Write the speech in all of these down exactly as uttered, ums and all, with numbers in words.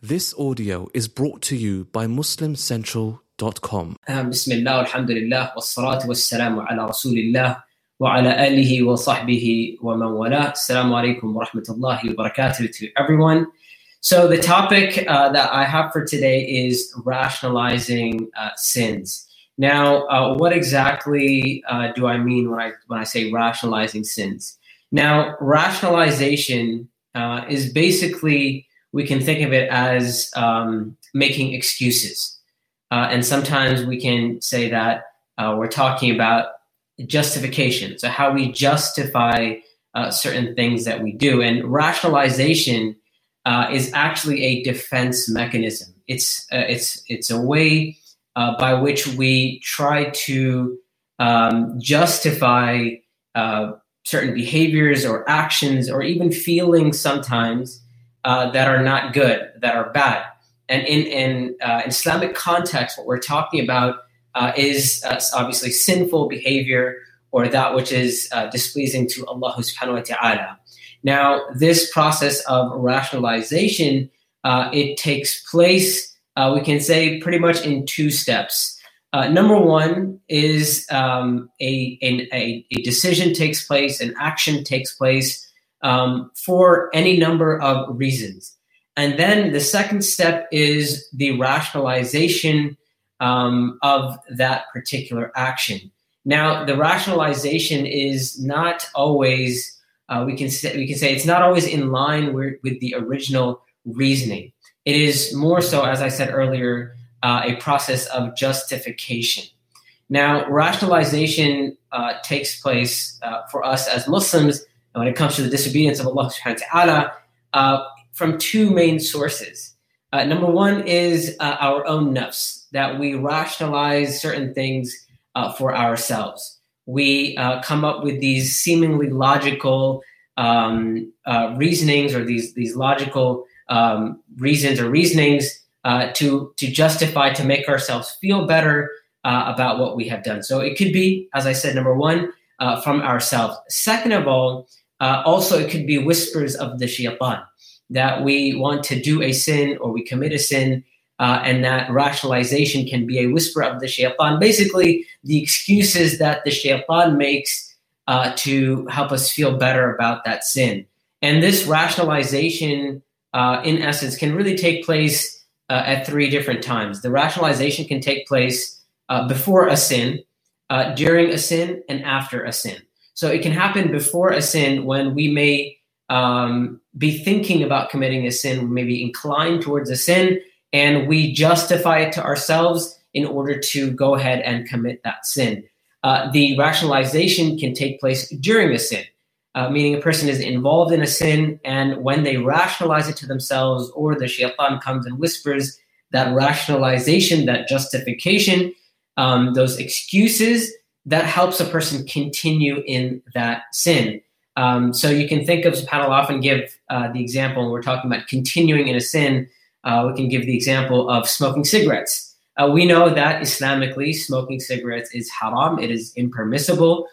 This audio is brought to you by muslim central dot com. بسم الله والحمد لله والصلاة والسلام على رسول الله وعلى آله وصحبه ومن والاه. Assalamu alaikum wa rahmatullahi wa barakatuh to everyone. So the topic uh, that I have for today is rationalizing uh, sins. Now, uh, what exactly uh, do I mean when I when I say rationalizing sins? Now, rationalization uh, is basically, we can think of it as um, making excuses. Uh, and sometimes we can say that uh, we're talking about justification, so how we justify uh, certain things that we do. And rationalization uh, is actually a defense mechanism. It's uh, it's it's a way uh, by which we try to um, justify uh, certain behaviors or actions or even feelings sometimes uh, that are not good, that are bad. And in in uh, Islamic context, what we're talking about uh, is uh, obviously sinful behavior or that which is uh, displeasing to Allah subhanahu wa ta'ala. Now, this process of rationalization, uh, it takes place, uh, we can say, pretty much in two steps. Uh, number one is um, a, a, a decision takes place, an action takes place um, for any number of reasons. And then the second step is the rationalization um, of that particular action. Now, the rationalization is not always, uh, we can say, we can say it's not always in line with, with the original reasoning. It is more so, as I said earlier, uh, a process of justification. Now, rationalization uh, takes place uh, for us as Muslims when it comes to the disobedience of Allah subhanahu wa ta'ala uh, from two main sources. Uh, number one is uh, our own nafs, that we rationalize certain things uh, for ourselves. We uh, come up with these seemingly logical um, uh, reasonings or these, these logical um, reasons or reasonings uh, to, to justify, to make ourselves feel better uh, about what we have done. So it could be, as I said, number one, uh, from ourselves. Second of all, uh, also it could be whispers of the shaitan, that we want to do a sin or we commit a sin, uh, and that rationalization can be a whisper of the shaitan. Basically, the excuses that the shaitan makes uh, to help us feel better about that sin. And this rationalization, uh, in essence, can really take place uh, at three different times. The rationalization can take place uh, before a sin, uh, during a sin, and after a sin. So it can happen before a sin when we may Um, be thinking about committing a sin, we may be inclined towards a sin, and we justify it to ourselves in order to go ahead and commit that sin. Uh, the rationalization can take place during a sin, uh, meaning a person is involved in a sin, and when they rationalize it to themselves, or the shaitan comes and whispers that rationalization, that justification, um, those excuses, that helps a person continue in that sin. Um, so you can think of, subhanAllah, often give uh, the example, when we're talking about continuing in a sin, uh, we can give the example of smoking cigarettes. Uh, we know that Islamically, smoking cigarettes is haram, it is impermissible,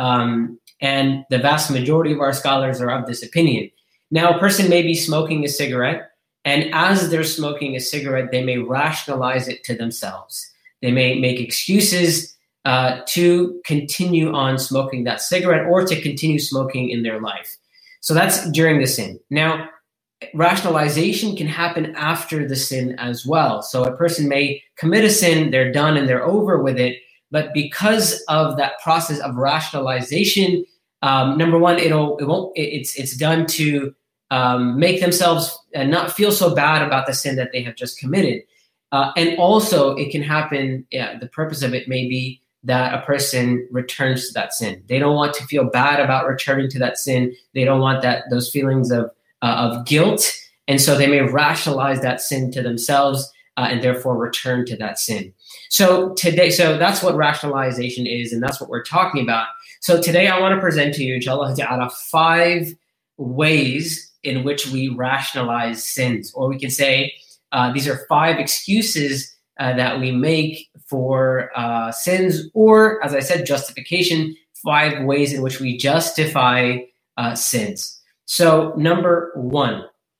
um, and the vast majority of our scholars are of this opinion. Now, a person may be smoking a cigarette, and as they're smoking a cigarette, they may rationalize it to themselves. They may make excuses Uh, to continue on smoking that cigarette or to continue smoking in their life. So that's during the sin. Now, rationalization can happen after the sin as well. So a person may commit a sin, they're done and they're over with it, but because of that process of rationalization, um, number one, it'll it won't it's it's done to um, make themselves uh, not feel so bad about the sin that they have just committed. Uh, and also, it can happen. Yeah, the purpose of it may be that a person returns to that sin. They don't want to feel bad about returning to that sin. They don't want that those feelings of uh, of guilt, and so they may rationalize that sin to themselves uh, and therefore return to that sin. So today, so that's what rationalization is, and that's what we're talking about. So today, I want to present to you, inshallah ta'ala, five ways in which we rationalize sins, or we can say uh, these are five excuses uh, that we make for uh, sins, or, as I said, justification, five ways in which we justify uh, sins. So number one,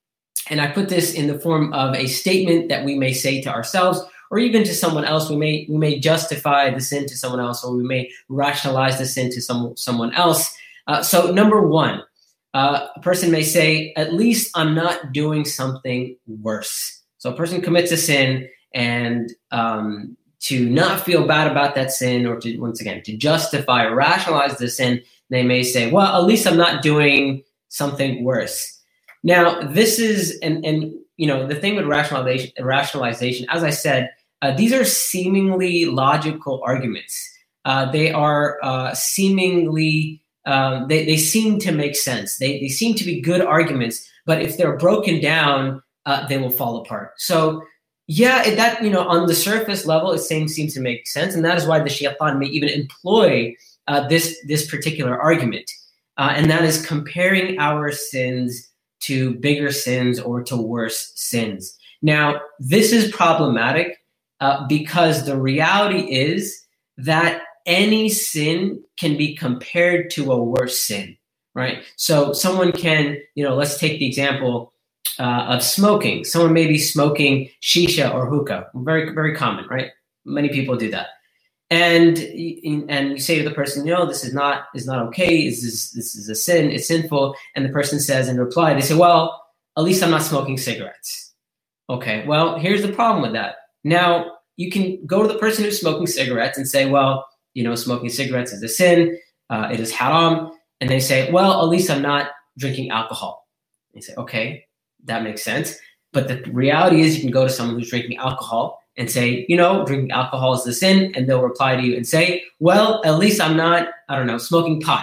And I put this in the form of a statement that we may say to ourselves, or even to someone else. We may we may justify the sin to someone else, or we may rationalize the sin to some someone else. Uh, so number one, uh, a person may say, at least I'm not doing something worse. So a person commits a sin, and um, to not feel bad about that sin, or to, once again, to justify or rationalize the sin, they may say, well, at least I'm not doing something worse. Now, this is, and, and you know, the thing with rationalization, rationalization, as I said, uh, these are seemingly logical arguments. Uh, they are uh, seemingly, um, they, they seem to make sense. They, they seem to be good arguments, but if they're broken down, uh, they will fall apart. So, yeah, it, that, you know, on the surface level, it seems, seems to make sense. And that is why the shaitan may even employ uh, this, this particular argument. Uh, and that is comparing our sins to bigger sins or to worse sins. Now, this is problematic uh, because the reality is that any sin can be compared to a worse sin, right? So someone can, you know, let's take the example uh, of smoking. Someone may be smoking shisha or hookah. Very, very common, right? Many people do that. And and you say to the person, you know, this is not is not okay. This is this is a sin. It's sinful. And the person says in reply, they say, well, at least I'm not smoking cigarettes. Okay. Well, here's the problem with that. Now you can go to the person who's smoking cigarettes and say, well, you know, smoking cigarettes is a sin. Uh, it is haram. And they say, well, at least I'm not drinking alcohol. And you say, okay, that makes sense. But the reality is, you can go to someone who's drinking alcohol and say, you know, drinking alcohol is the sin, and they'll reply to you and say, well, at least I'm not, I don't know, smoking pot.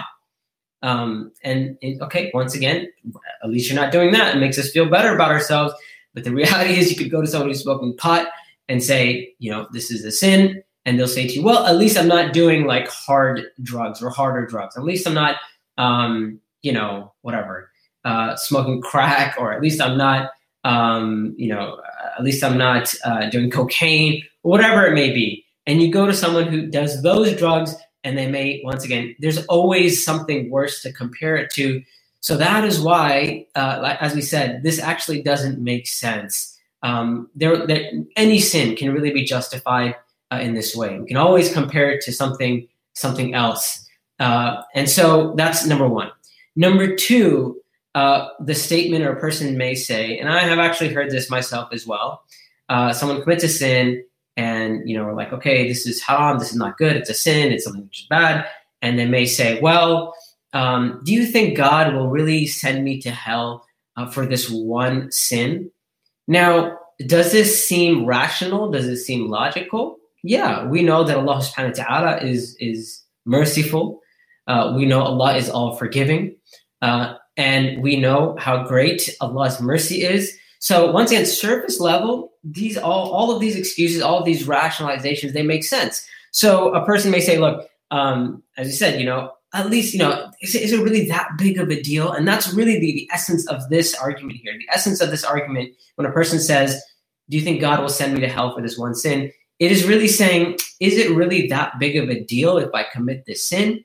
Um, and, and okay, once again, at least you're not doing that. It makes us feel better about ourselves. But the reality is, you could go to someone who's smoking pot and say, you know, this is a sin, and they'll say to you, well, at least I'm not doing like hard drugs or harder drugs. At least I'm not, um, you know, whatever, uh, smoking crack, or at least I'm not, um, you know, at least I'm not uh, doing cocaine, whatever it may be. And you go to someone who does those drugs, and they may, once again, there's always something worse to compare it to. So that is why, uh, as we said, this actually doesn't make sense. Um, there, there, any sin can really be justified uh, in this way. We can always compare it to something, something else. Uh, and so that's number one. Number two, Uh, the statement or a person may say, and I have actually heard this myself as well, uh, someone commits a sin, and, you know, we're like, okay, this is haram, this is not good, it's a sin, it's something which is bad. And they may say, well, um, do you think God will really send me to hell uh, for this one sin? Now, does this seem rational? Does it seem logical? Yeah, we know that Allah subhanahu wa ta'ala is, is merciful. Uh, we know Allah is all forgiving. Uh, And we know how great Allah's mercy is. So once again, surface level, these all, all of these excuses, all of these rationalizations, they make sense. So a person may say, look, um, as you said, you know, at least, you know, is it, is it really that big of a deal? And that's really the, the essence of this argument here. The essence of this argument, when a person says, do you think God will send me to hell for this one sin? It is really saying, is it really that big of a deal if I commit this sin?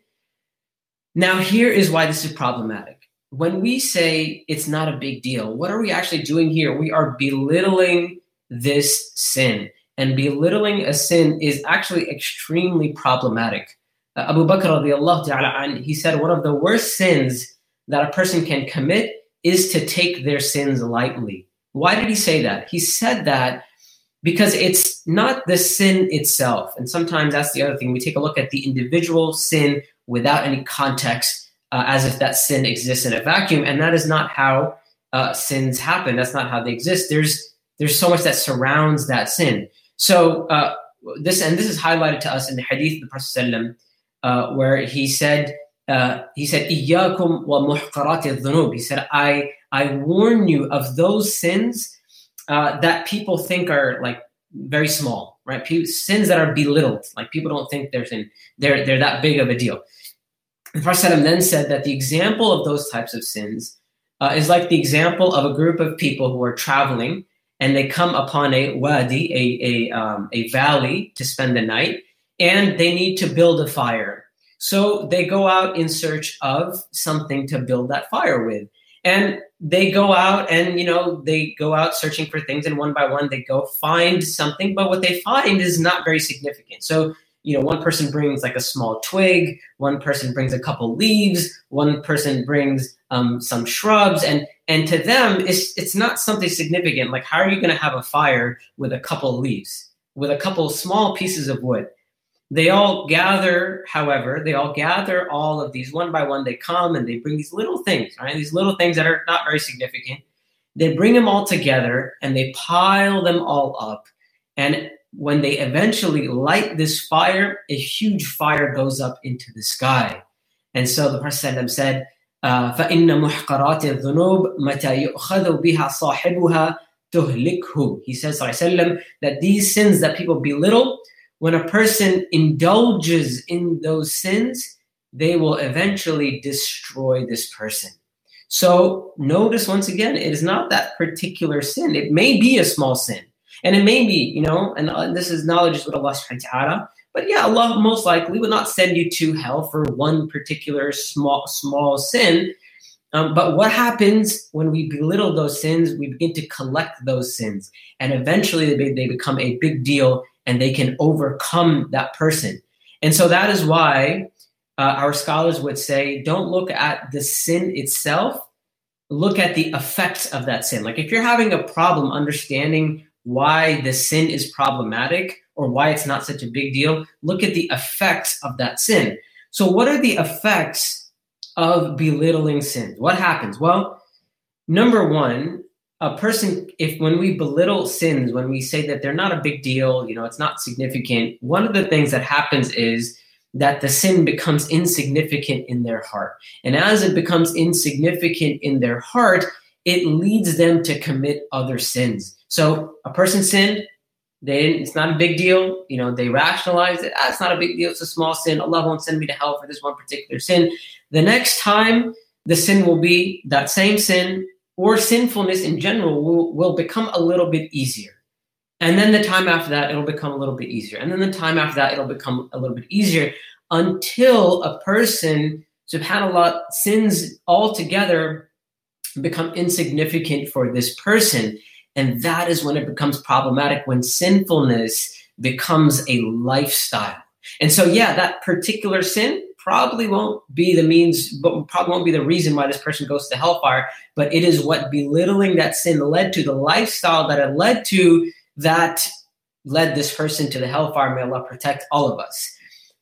Now, here is why this is problematic. When we say it's not a big deal, what are we actually doing here? We are belittling this sin. And belittling a sin is actually extremely problematic. Uh, Abu Bakr radiallahu ta'ala an, he said one of the worst sins that a person can commit is to take their sins lightly. Why did he say that? He said that because it's not the sin itself. And sometimes that's the other thing. We take a look at the individual sin without any context, Uh, as if that sin exists in a vacuum, and that is not how uh, sins happen. That's not how they exist. There's there's so much that surrounds that sin. So uh, this and this is highlighted to us in the hadith of the Prophet ﷺ, uh, where he said uh, he said إِيَّاكُمْ وَمُحْقَرَاتِ الذُّنُوبِ. He said, I I warn you of those sins uh, that people think are like very small, right? People, sins that are belittled, like people don't think they're sin, they're they're that big of a deal. The Prophet then said that the example of those types of sins uh, is like the example of a group of people who are traveling, and they come upon a wadi, a a, um, a valley to spend the night, and they need to build a fire. So they go out in search of something to build that fire with. And they go out and, you know, they go out searching for things, and one by one they go find something, but what they find is not very significant. So, you know, one person brings like a small twig, one person brings a couple leaves, one person brings um, some shrubs, and and to them, it's it's not something significant. Like, how are you going to have a fire with a couple leaves, with a couple small pieces of wood? They all gather, however, they all gather all of these one by one. They come and they bring these little things, right? These little things that are not very significant. They bring them all together and they pile them all up. And when they eventually light this fire, a huge fire goes up into the sky. And so the Prophet said, uh, فَإِنَّ مُحْقَرَاتِ الذُّنُوبِ مَتَى يُؤْخَذُ بِهَا صَاحِبُهَا تُهْلِكْهُ. He says, sallallahu that these sins that people belittle, when a person indulges in those sins, they will eventually destroy this person. So notice once again, it is not that particular sin. It may be a small sin. And it may be, you know, and uh, this is knowledge with Allah subhanahu wa ta'ala. But yeah, Allah most likely will not send you to hell for one particular small, small sin. Um, but what happens when we belittle those sins? We begin to collect those sins. And eventually they, they become a big deal, and they can overcome that person. And so that is why uh, our scholars would say, don't look at the sin itself, look at the effects of that sin. Like if you're having a problem understanding why the sin is problematic or why it's not such a big deal, look at the effects of that sin. So what are the effects of belittling sins? What happens? Well, number one, a person, if when we belittle sins, when we say that they're not a big deal, you know, it's not significant, one of the things that happens is that the sin becomes insignificant in their heart. And as it becomes insignificant in their heart, it leads them to commit other sins. So a person sinned, they didn't, it's not a big deal. You know, they rationalize it. Ah, it's not a big deal. It's a small sin. Allah won't send me to hell for this one particular sin. The next time, the sin will be that same sin, or sinfulness in general will, will become a little bit easier. And then the time after that, it'll become a little bit easier. And then the time after that, it'll become a little bit easier until a person, subhanAllah, sins altogether become insignificant for this person. And that is when it becomes problematic, when sinfulness becomes a lifestyle. And so, yeah, that particular sin probably won't be the means, but probably won't be the reason why this person goes to hellfire, but it is what belittling that sin led to, the lifestyle that it led to, that led this person to the hellfire. May Allah protect all of us.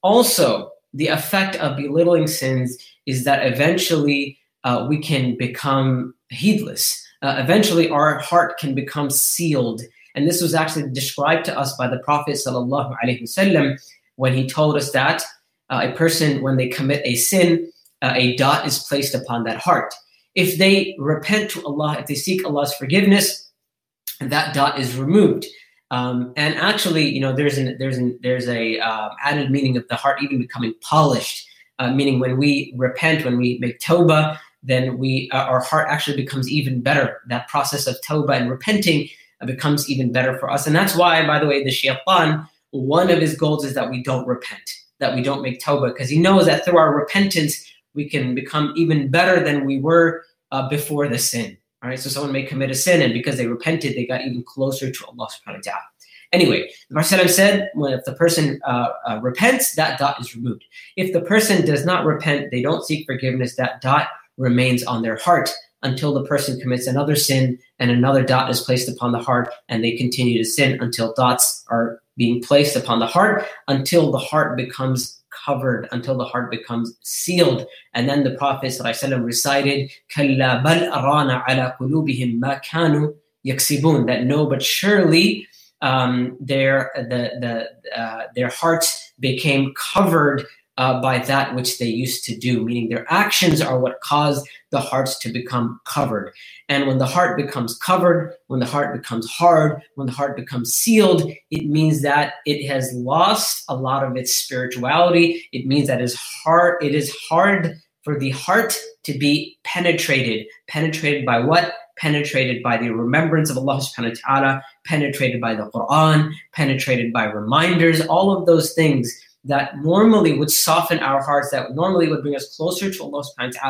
Also, the effect of belittling sins is that eventually uh, we can become heedless. Uh, eventually our heart can become sealed. And this was actually described to us by the Prophet sallallahu alaihi wasallam when he told us that Uh, a person, when they commit a sin, uh, a dot is placed upon that heart. If they repent to Allah, if they seek Allah's forgiveness, that dot is removed. Um, and actually, you know, there's an there's an there's a uh, added meaning of the heart even becoming polished. Uh, meaning, when we repent, when we make tawbah, then we uh, our heart actually becomes even better. That process of tawbah and repenting uh, becomes even better for us. And that's why, by the way, the shaitan, one of his goals is that we don't repent, that we don't make tawbah, because he knows that through our repentance, we can become even better than we were uh, before the sin. All right, so someone may commit a sin, and because they repented, they got even closer to Allah subhanahu wa ta'ala. Anyway, the Prophet said, when if the person uh, uh, repents, that dot is removed. If the person does not repent, they don't seek forgiveness, that dot remains on their heart until the person commits another sin and another dot is placed upon the heart, and they continue to sin until dots are being placed upon the heart, until the heart becomes covered, until the heart becomes sealed. And then the Prophet ﷺ recited, كَلَّا بَلْ أَرَانَ عَلَى قُلُوبِهِمْ مَا كَانُوا يَكْسِبُونَ, that no, but surely um, their the the uh, their hearts became covered Uh, by that which they used to do, meaning their actions are what caused the hearts to become covered. And when the heart becomes covered, when the heart becomes hard, when the heart becomes sealed, it means that it has lost a lot of its spirituality. It means that it's hard, it is hard for the heart to be penetrated. Penetrated by what? Penetrated by the remembrance of Allah subhanahu wa ta'ala, penetrated by the Quran, penetrated by reminders, all of those things that normally would soften our hearts, that normally would bring us closer to Allah subhanahu wa ta'ala,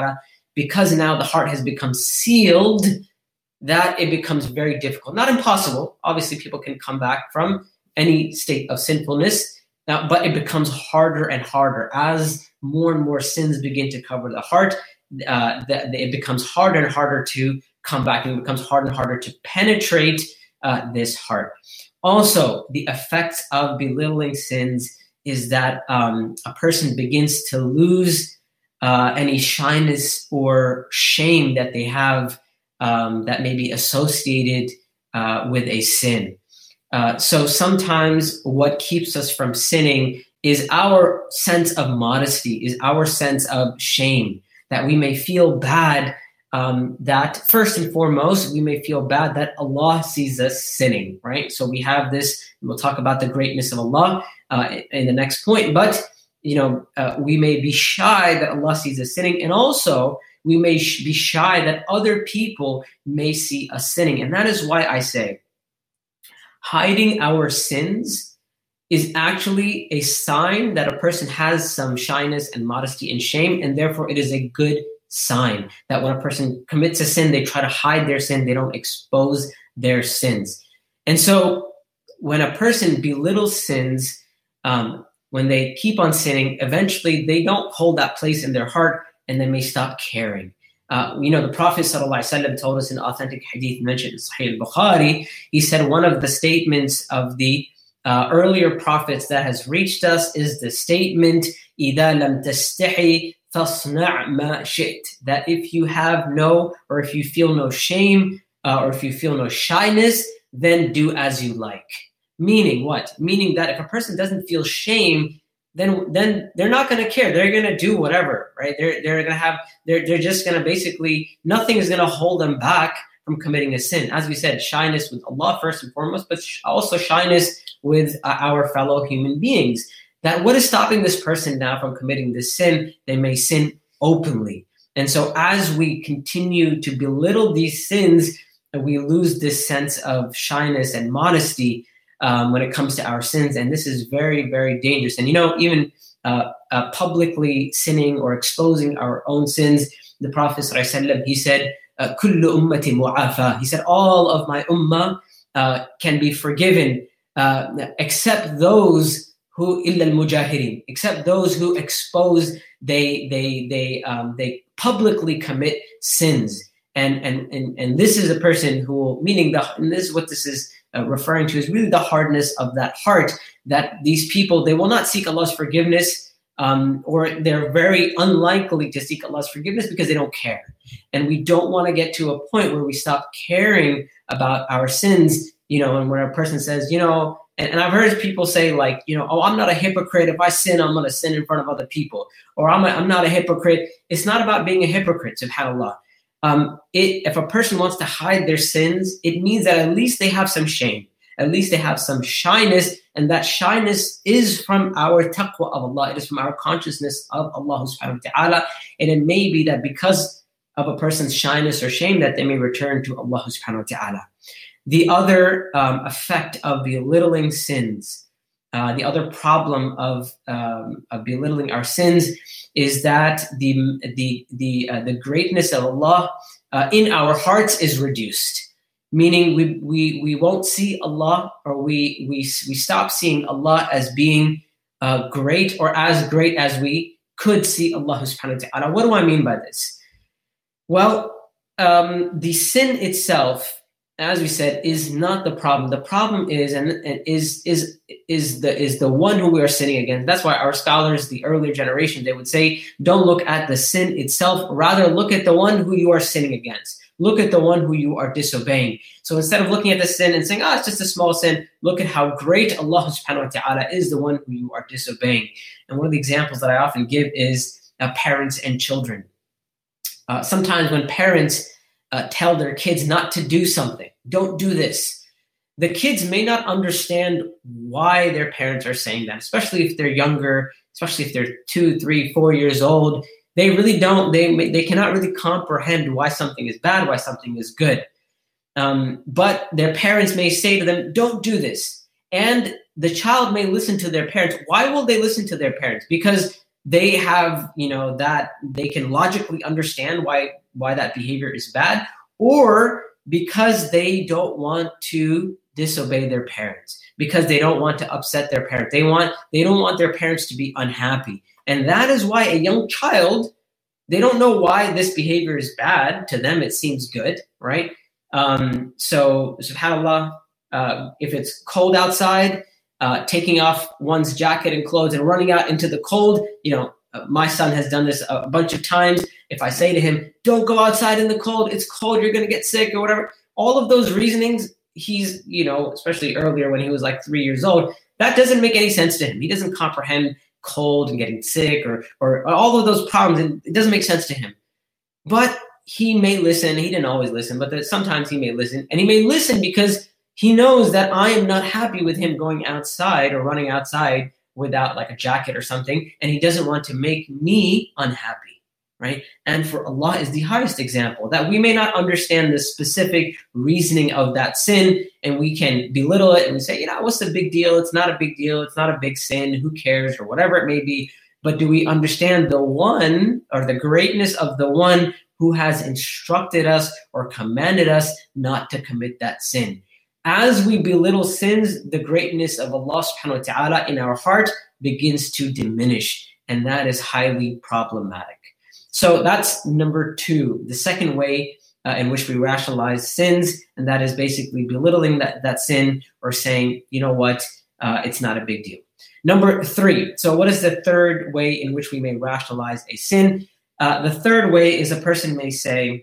because now the heart has become sealed, that it becomes very difficult. Not impossible. Obviously, people can come back from any state of sinfulness, now, but it becomes harder and harder as more and more sins begin to cover the heart. Uh, that it becomes harder and harder to come back, and it becomes harder and harder to penetrate uh, this heart. Also, the effects of belittling sins is that um, a person begins to lose uh, any shyness or shame that they have um, that may be associated uh, with a sin. Uh, so sometimes what keeps us from sinning is our sense of modesty, is our sense of shame, that we may feel bad, um, that first and foremost, we may feel bad that Allah sees us sinning, right? So we have this, we'll talk about the greatness of Allah uh, in the next point, but you know, uh, we may be shy that Allah sees us sinning, and also we may sh- be shy that other people may see us sinning. And that is why I say, hiding our sins is actually a sign that a person has some shyness and modesty and shame, and therefore it is a good sign that when a person commits a sin, they try to hide their sin, they don't expose their sins. And so when a person belittles sins, um, when they keep on sinning, eventually they don't hold that place in their heart, and they may stop caring. Uh, you know, the Prophet ﷺ told us in authentic hadith mentioned in Sahih al-Bukhari, he said one of the statements of the uh, earlier prophets that has reached us is the statement, إِذَا لَمْ تَسْتَحِي فَاصْنَعْ مَا شِئْتَ, that if you have no, or if you feel no shame, uh, or if you feel no shyness, then do as you like. Meaning what? Meaning that if a person doesn't feel shame, then then they're not going to care. They're going to do whatever, right? They're they're going to have, they're they're just going to basically, nothing is going to hold them back from committing a sin. As we said, shyness with Allah first and foremost, but also shyness with uh, our fellow human beings. That what is stopping this person now from committing this sin? They may sin openly. And so as we continue to belittle these sins, we lose this sense of shyness and modesty Um, when it comes to our sins. And this is very, very dangerous. And, you know, even uh, uh, publicly sinning or exposing our own sins, the Prophet ﷺ, he said, كُلُّ أُمَّةٍ مُعَافَى. He said, all of my ummah uh, can be forgiven uh, except those who, إِلَّا الْمُجَاهِرِينَ, except those who expose, they they they um, they publicly commit sins. And, and, and, and this is a person who will, meaning the, and this is what this is Uh, referring to, is really the hardness of that heart, that these people, they will not seek Allah's forgiveness, um, or they're very unlikely to seek Allah's forgiveness because they don't care. And we don't want to get to a point where we stop caring about our sins, you know, and where a person says, you know, and, and I've heard people say like, you know, oh, I'm not a hypocrite. If I sin, I'm going to sin in front of other people. Or I'm, a, I'm not a hypocrite. It's not about being a hypocrite, subhanAllah. Um, it, if a person wants to hide their sins, it means that at least they have some shame. At least they have some shyness, and that shyness is from our taqwa of Allah. It is from our consciousness of Allah subhanahu wa ta'ala. And it may be that because of a person's shyness or shame that they may return to Allah subhanahu wa ta'ala. The other um, effect of belittling sins, uh, the other problem of, um, of belittling our sins is that the the the uh, the greatness of Allah uh, in our hearts is reduced. Meaning we we we won't see Allah, or we we we stop seeing Allah as being uh, great, or as great as we could see Allah subhanahu wa ta'ala. What do I mean by this? Well, um, the sin itself, as we said, is not the problem. The problem is, and, and is is is the is the one who we are sinning against. That's why our scholars, the earlier generation, they would say, don't look at the sin itself, rather look at the one who you are sinning against. Look at the one who you are disobeying. So instead of looking at the sin and saying, ah, oh, it's just a small sin, look at how great Allah subhanahu wa ta'ala is, the one who you are disobeying. And one of the examples that I often give is uh, parents and children. Uh, sometimes when parents Uh, tell their kids not to do something, don't do this, the kids may not understand why their parents are saying that, especially if they're younger, especially if they're two, three, four years old. They really don't, they they cannot really comprehend why something is bad, why something is good. Um, but their parents may say to them, don't do this. And the child may listen to their parents. Why will they listen to their parents? Because they have, you know, that they can logically understand why why that behavior is bad, or because they don't want to disobey their parents, because they don't want to upset their parents. They want they don't want their parents to be unhappy. And that is why a young child, they don't know why this behavior is bad. To them, it seems good, right? Um, so, subhanAllah, uh, if it's cold outside, uh, taking off one's jacket and clothes and running out into the cold, you know, uh, my son has done this a bunch of times. If I say to him, don't go outside in the cold, it's cold, you're going to get sick or whatever, all of those reasonings, he's, you know, especially earlier when he was like three years old, that doesn't make any sense to him. He doesn't comprehend cold and getting sick or, or all of those problems. It doesn't make sense to him. But he may listen. He didn't always listen, but that sometimes he may listen. And he may listen because he knows that I am not happy with him going outside or running outside without like a jacket or something. And he doesn't want to make me unhappy, right? And for Allah is the highest example, that we may not understand the specific reasoning of that sin, and we can belittle it and we say, you know, what's the big deal? It's not a big deal. It's not a big sin. Who cares? Or whatever it may be. But do we understand the one, or the greatness of the one who has instructed us or commanded us not to commit that sin? As we belittle sins, the greatness of Allah subhanahu wa ta'ala in our heart begins to diminish, and that is highly problematic. So that's number two, the second way uh, in which we rationalize sins, and that is basically belittling that, that sin or saying, you know what, uh, it's not a big deal. Number three, so what is the third way in which we may rationalize a sin? Uh, the third way is a person may say,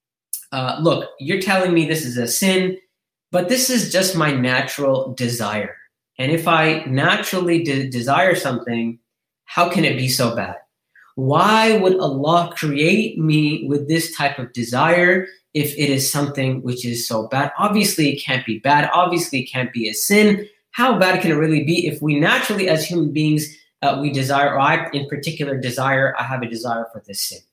uh, look, you're telling me this is a sin, but this is just my natural desire. And if I naturally de- desire something, how can it be so bad? Why would Allah create me with this type of desire if it is something which is so bad? Obviously, it can't be bad. Obviously, it can't be a sin. How bad can it really be if we naturally, as human beings, uh, we desire, or I in particular desire, I have a desire for this sin.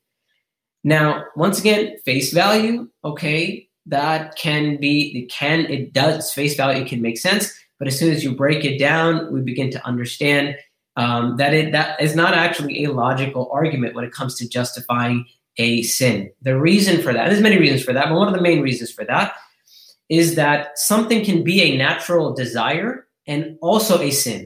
Now, once again, face value, okay, that can be, it can, it does, face value, it can make sense. But as soon as you break it down, we begin to understand um, that it that is not actually a logical argument when it comes to justifying a sin. The reason for that, there's many reasons for that, but one of the main reasons for that is that something can be a natural desire and also a sin.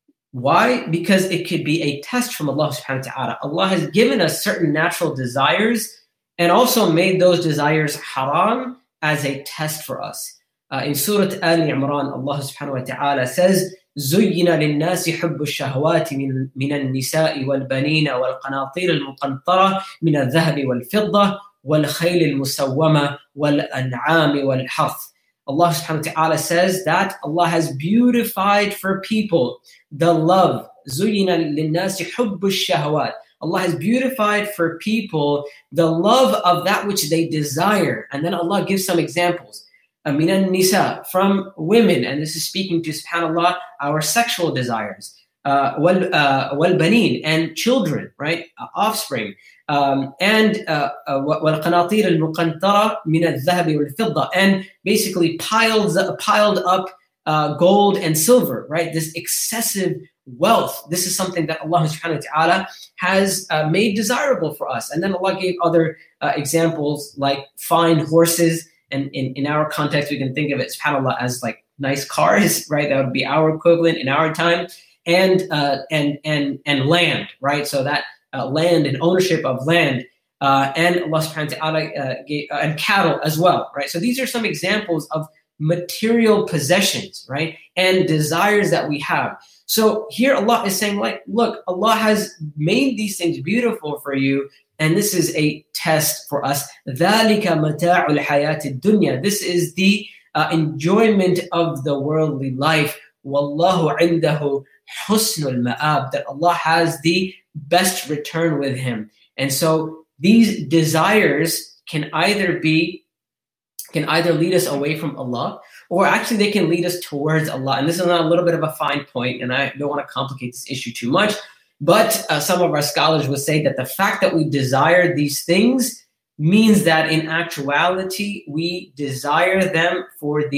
Why? Because it could be a test from Allah subhanahu wa ta'ala. Allah has given us certain natural desires and also made those desires haram as a test for us. Uh, in Surah Al-Imran, Allah subhanahu wa ta'ala says, زُيِّنَ لِلنَّاسِ حُبُّ الشَّهَوَاتِ مِنَ النِّسَاءِ وَالْبَنِينَ وَالْقَنَاطِيرِ الْمُقَنطَرَةِ مِنَ الذَّهَبِ وَالْفِضَّةِ وَالْخَيْلِ الْمُسَوَّمَةِ وَالْأَنْعَامِ وَالْحَرْثِ. Allah subhanahu wa ta'ala says that Allah has beautified for people the love. زُيِّنَ لِلنَّاسِ حُبُّ الشَّهَوَاتِ. Allah has beautified for people the love of that which they desire. And then Allah gives some examples. مِنَ النِّسَاءِ, from women, and this is speaking to, subhanAllah, our sexual desires. Uh, wal, uh, وَالْبَنِينَ, and children, right, uh, offspring. Um, and uh, uh, وَالْقَنَاطِيرِ الْمُقَنطَرَةِ مِنَ الذَّهَبِ وَالْفِضَّةِ, and basically piled, piled up uh, gold and silver, right, this excessive wealth. This is something that Allah subhanahu wa ta'ala has uh, made desirable for us. And then Allah gave other uh, examples like fine horses. And in, in our context, we can think of it, subhanAllah, as like nice cars, right? That would be our equivalent in our time. And uh, and and and land, right? So that uh, land and ownership of land. Uh, and Allah subhanahu wa ta'ala uh, gave, uh, and cattle as well, right? So these are some examples of material possessions, right? And desires that we have. So here Allah is saying, like, look, Allah has made these things beautiful for you, and this is a test for us. ذَلِكَ مَتَاعُ الْحَيَاةِ الدُّنْيَا. This is the uh, enjoyment of the worldly life. وَاللَّهُ عِنْدَهُ حُسْنُ الْمَآبِ. That Allah has the best return with Him. And so these desires can either be, can either lead us away from Allah, or actually they can lead us towards Allah. And this is a little bit of a fine point, and I don't want to complicate this issue too much. But uh, some of our scholars would say that the fact that we desire these things means that in actuality, we desire them for the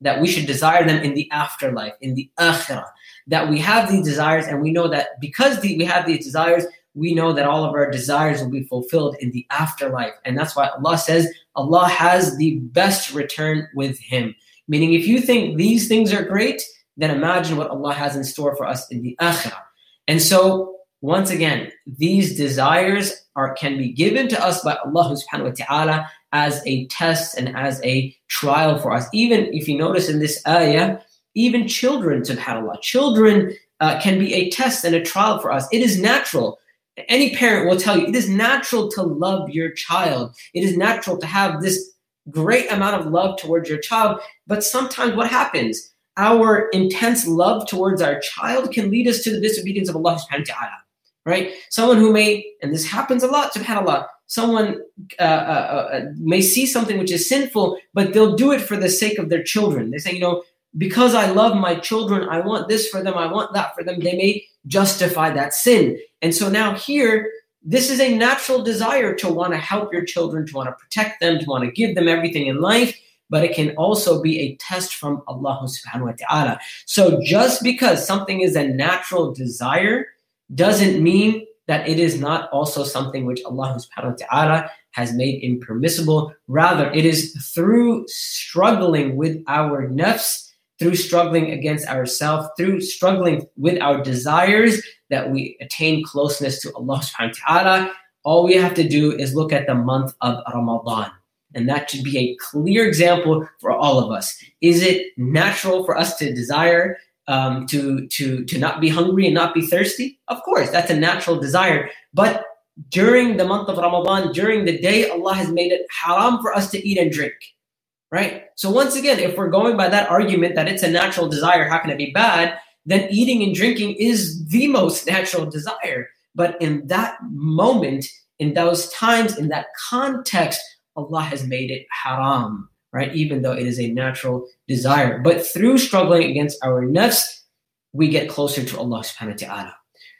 that we should desire them in the afterlife, in the akhirah, that we have these desires, and we know that because the, we have these desires, we know that all of our desires will be fulfilled in the afterlife. And that's why Allah says Allah has the best return with Him. Meaning, if you think these things are great, then imagine what Allah has in store for us in the akhirah. And so, once again, these desires are can be given to us by Allah subhanahu wa ta'ala as a test and as a trial for us. Even if you notice in this ayah, even children, subhanAllah, children uh, can be a test and a trial for us. It is natural. Any parent will tell you, it is natural to love your child. It is natural to have this great amount of love towards your child. But sometimes what happens? Our intense love towards our child can lead us to the disobedience of Allah subhanahu wa ta'ala, right? Someone who may, and this happens a lot, subhanAllah, someone uh, uh, uh, may see something which is sinful, but they'll do it for the sake of their children. They say, you know, because I love my children, I want this for them, I want that for them. They may justify that sin. And so now here, this is a natural desire to want to help your children, to want to protect them, to want to give them everything in life, but it can also be a test from Allah subhanahu wa ta'ala. So just because something is a natural desire doesn't mean that it is not also something which Allah subhanahu wa ta'ala has made impermissible. Rather, it is through struggling with our nafs, through struggling against ourselves, through struggling with our desires, that we attain closeness to Allah subhanahu wa ta'ala. All we have to do is look at the month of Ramadan. And that should be a clear example for all of us. Is it natural for us to desire um, to, to, to not be hungry and not be thirsty? Of course, that's a natural desire. But during the month of Ramadan, during the day, Allah has made it haram for us to eat and drink. Right? So once again, if we're going by that argument that it's a natural desire, how can it be bad? Then eating and drinking is the most natural desire. But in that moment, in those times, in that context, Allah has made it haram, right? Even though it is a natural desire. But through struggling against our nafs, we get closer to Allah subhanahu wa ta'ala.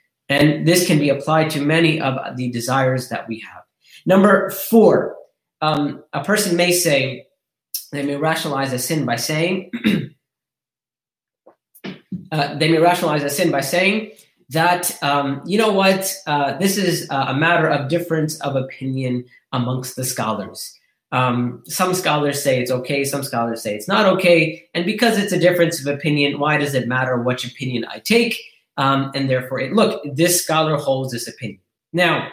And this can be applied to many of the desires that we have. Number four, um, a person may say, they may rationalize a sin by saying, uh, they may rationalize a sin by saying that, um, you know what, uh, this is a matter of difference of opinion amongst the scholars. Um, some scholars say it's okay, some scholars say it's not okay, and because it's a difference of opinion, why does it matter which opinion I take? Um, and therefore, it, look, this scholar holds this opinion. Now,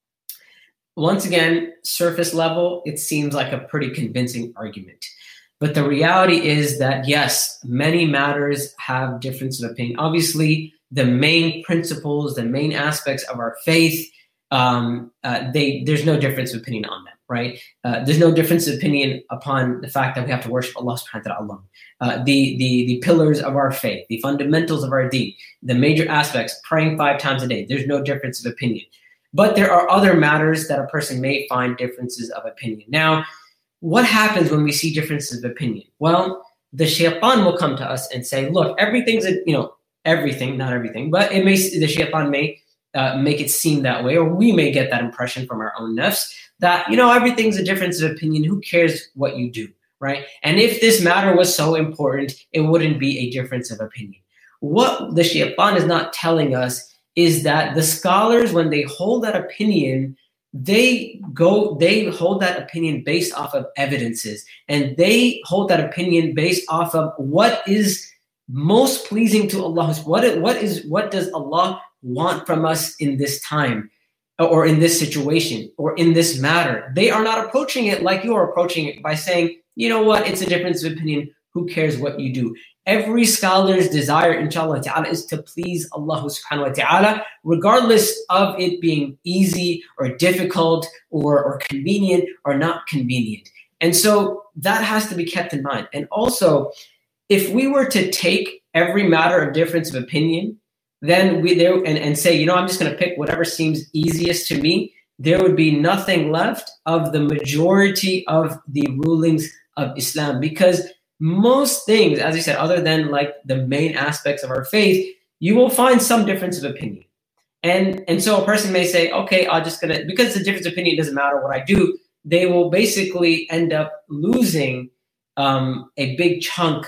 once again, surface level, it seems like a pretty convincing argument. But the reality is that, yes, many matters have difference of opinion. Obviously, the main principles, the main aspects of our faith, um, uh, they there's no difference of opinion on them, right? Uh, there's no difference of opinion upon the fact that we have to worship Allah subhanahu wa ta'ala alone. Uh, the, the, the pillars of our faith, the fundamentals of our deen, the major aspects, praying five times a day, there's no difference of opinion. But there are other matters that a person may find differences of opinion. Now, what happens when we see differences of opinion? Well, the shaitan will come to us and say, look, everything's, a, you know, everything, not everything, but it may, the shaitan may uh, make it seem that way, or we may get that impression from our own nafs that, you know, everything's a difference of opinion. Who cares what you do, right? And if this matter was so important, it wouldn't be a difference of opinion. What the shaitan is not telling us is that the scholars, when they hold that opinion, they go, they hold that opinion based off of evidences, and they hold that opinion based off of what is most pleasing to Allah. What, what is, what does Allah want from us in this time, or in this situation, or in this matter? They are not approaching it like you are approaching it by saying, you know what, it's a difference of opinion. Who cares what you do? Every scholar's desire, inshallah ta'ala, is to please Allah subhanahu wa ta'ala, regardless of it being easy or difficult or, or convenient or not convenient. And so that has to be kept in mind. And also, if we were to take every matter of difference of opinion, then we there and, and say, you know, I'm just going to pick whatever seems easiest to me, there would be nothing left of the majority of the rulings of Islam. Because most things, as I said, other than like the main aspects of our faith, you will find some difference of opinion. And and so a person may say, okay, I'm just going to, because the difference of opinion doesn't matter what I do, they will basically end up losing um, a big chunk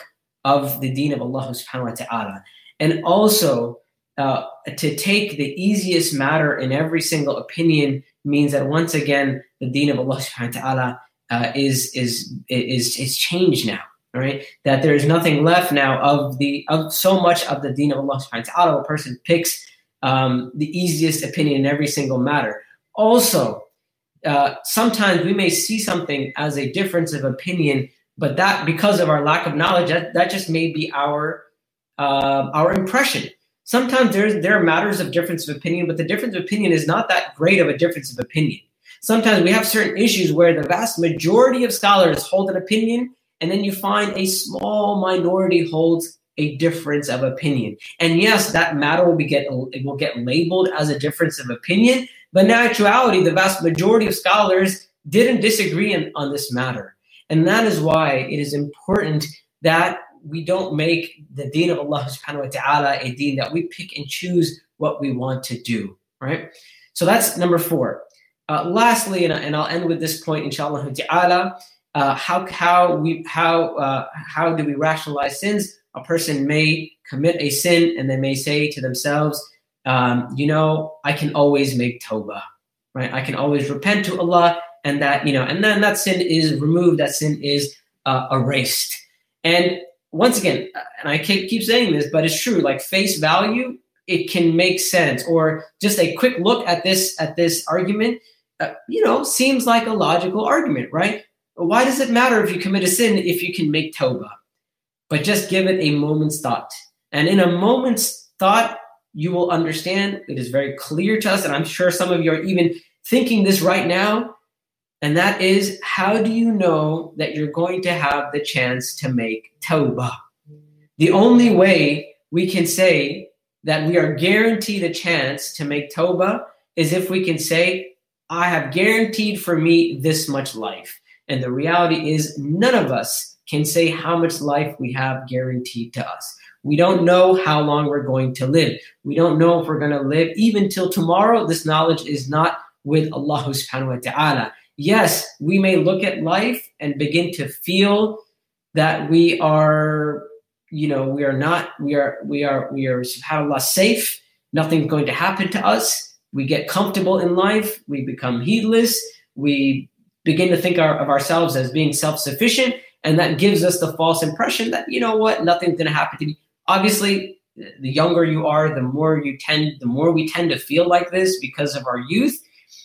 of the deen of Allah subhanahu wa ta'ala. And also, uh, to take the easiest matter in every single opinion means that once again, the deen of Allah subhanahu wa ta'ala uh, is, is, is, is changed now, right? That there is nothing left now of the, of so much of the deen of Allah subhanahu wa ta'ala. A person picks um, the easiest opinion in every single matter. Also, uh, sometimes we may see something as a difference of opinion, but that because of our lack of knowledge, that, that just may be our, uh, our impression. Sometimes there's, there are matters of difference of opinion, but the difference of opinion is not that great of a difference of opinion. Sometimes we have certain issues where the vast majority of scholars hold an opinion, and then you find a small minority holds a difference of opinion. And yes, that matter will be get it will get labeled as a difference of opinion, but in actuality, the vast majority of scholars didn't disagree on, on this matter. And that is why it is important that we don't make the deen of Allah subhanahu wa ta'ala a deen that we pick and choose what we want to do, right? So that's number four. Uh, lastly, and, and I'll end with this point, inshallah ta'ala, uh, how, how, we, how, uh, how do we rationalize sins? A person may commit a sin and they may say to themselves, um, you know, I can always make tawbah, right? I can always repent to Allah, and that, you know, and then that sin is removed, that sin is uh, erased. And once again, and I keep, keep saying this, but it's true, like face value, it can make sense. Or just a quick look at this, at this argument, uh, you know, seems like a logical argument, right? Why does it matter if you commit a sin if you can make tawbah? But just give it a moment's thought. And in a moment's thought, you will understand, it is very clear to us, and I'm sure some of you are even thinking this right now, and that is, how do you know that you're going to have the chance to make tawbah? The only way we can say that we are guaranteed a chance to make tawbah is if we can say, I have guaranteed for me this much life. And the reality is none of us can say how much life we have guaranteed to us. We don't know how long we're going to live. We don't know if we're going to live even till tomorrow. This knowledge is not with Allah subhanahu wa ta'ala. Yes, we may look at life and begin to feel that we are, you know, we are not, we are, we are, we are, subhanAllah, safe. Nothing's going to happen to us. We get comfortable in life. We become heedless. We begin to think our, of ourselves as being self-sufficient. And that gives us the false impression that, you know what, nothing's going to happen to me. Obviously, the younger you are, the more you tend, the more we tend to feel like this because of our youth.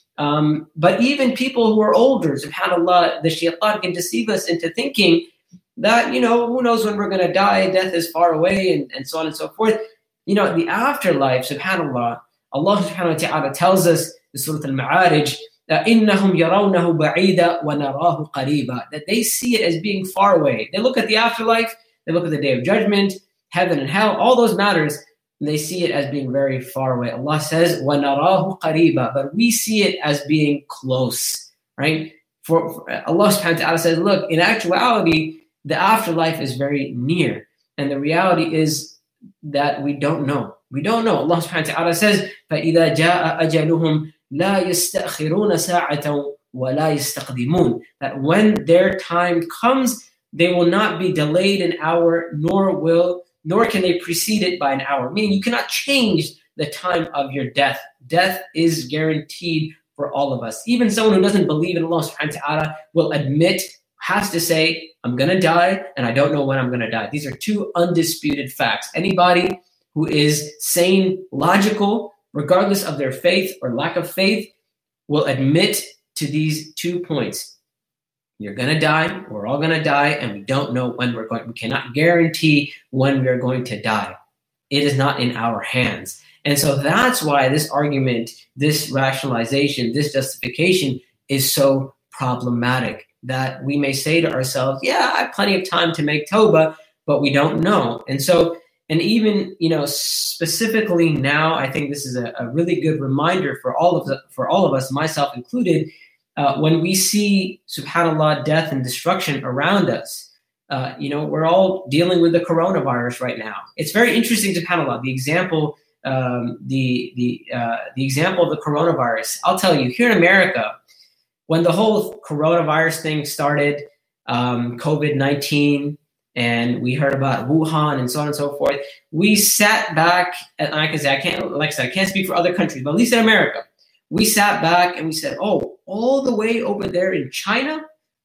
Um, but even people who are older, subhanAllah, the shaitan can deceive us into thinking that, you know, who knows when we're going to die, death is far away, and, and so on and so forth. You know, the afterlife, subhanAllah, Allah subhanahu wa ta'ala tells us in Surah Al-Ma'arij, إِنَّهُمْ يَرَوْنَهُ بَعِيدًا وَنَرَاهُ قَرِيبًا, that they see it as being far away. They look at the afterlife, they look at the Day of Judgment, heaven and hell, all those matters, and they see it as being very far away. Allah says, وَنَرَاهُ قَرِيبًا, but we see it as being close, right? For, for Allah subhanahu wa ta'ala says, look, in actuality, the afterlife is very near. And the reality is that we don't know. We don't know. Allah subhanahu wa ta'ala says, فَإِذَا جَاءَ أَجَلُهُمْ لَا يَسْتَأْخِرُونَ سَاعَةً وَلَا يَسْتَقْدِمُونَ, that when their time comes, they will not be delayed an hour, nor will, nor can they precede it by an hour. Meaning you cannot change the time of your death. Death is guaranteed for all of us. Even someone who doesn't believe in Allah subhanahu wa ta'ala will admit, has to say, I'm going to die, and I don't know when I'm going to die. These are two undisputed facts. Anybody who is sane, logical, regardless of their faith or lack of faith, will admit to these two points. You're going to die, we're all going to die, and we don't know when we're going. We cannot guarantee when we're going to die. It is not in our hands. And so that's why this argument, this rationalization, this justification is so problematic, that we may say to ourselves, yeah, I have plenty of time to make tawbah, but we don't know. And so, and even, you know, specifically now, I think this is a, a really good reminder for all of the, for all of us, myself included, uh, when we see, subhanAllah, death and destruction around us. Uh, you know, we're all dealing with the coronavirus right now. It's very interesting, subhanAllah, the example, um, the the uh, the example of the coronavirus. I'll tell you, here in America, when the whole coronavirus thing started, um, COVID nineteen, and we heard about Wuhan and so on and so forth, we sat back, and like I said, I can't, like I said, I can't speak for other countries, but at least in America, we sat back and we said, oh, all the way over there in China,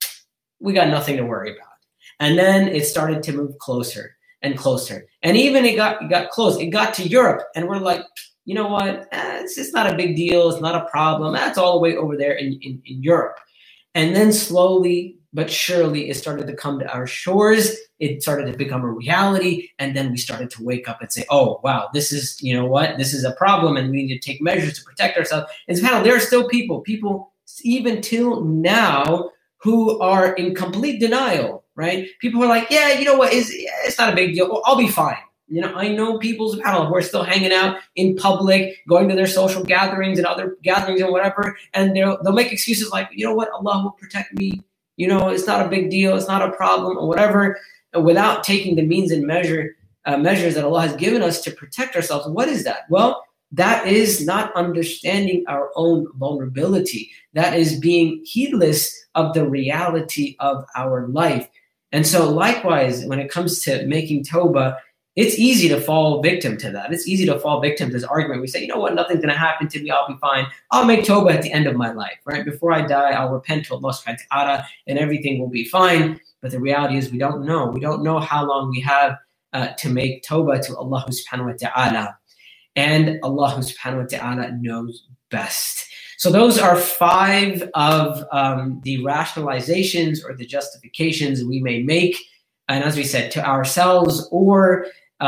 we got nothing to worry about. And then it started to move closer and closer. And even it got, it got close. It got to Europe, and we're like, you know what? Eh, it's just not a big deal. It's not a problem. That's all the way over there in, in, in Europe. And then slowly but surely it started to come to our shores. It started to become a reality. And then we started to wake up and say, oh, wow, this is, you know what? This is a problem, and we need to take measures to protect ourselves. And so there are still people, people even till now who are in complete denial, right? People are like, yeah, you know what? It's, it's not a big deal. I'll be fine. You know, I know people who are still hanging out in public, going to their social gatherings and other gatherings and whatever, and they'll they'll make excuses like, you know what, Allah will protect me. You know, it's not a big deal, it's not a problem, or whatever, without taking the means and measure uh, measures that Allah has given us to protect ourselves. What is that? Well, that is not understanding our own vulnerability. That is being heedless of the reality of our life. And so, likewise, when it comes to making tawbah, it's easy to fall victim to that. It's easy to fall victim to this argument. We say, you know what, nothing's going to happen to me. I'll be fine. I'll make tawbah at the end of my life, right? Before I die, I'll repent to Allah subhanahu wa ta'ala and everything will be fine. But the reality is we don't know. We don't know how long we have uh, to make tawbah to Allah subhanahu wa ta'ala. And Allah subhanahu wa ta'ala knows best. So those are five of um, the rationalizations or the justifications we may make. And as we said, to ourselves, or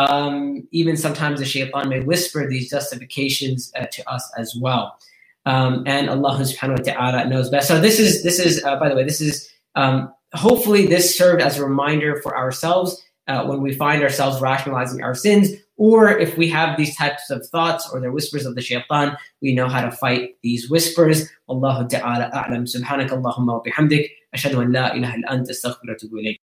um, even sometimes the shaitan may whisper these justifications uh, to us as well. Um, and Allah subhanahu wa ta'ala knows best. So this is, this is uh, by the way, this is, um, hopefully this served as a reminder for ourselves uh, when we find ourselves rationalizing our sins, or if we have these types of thoughts or the whispers of the shaitan, we know how to fight these whispers. Allahu ta'ala a'lam. Subhanaka Allahumma wa bihamdik. Ashhadu an la ilaha illa anta astaghfiruka wa atubu ilayk.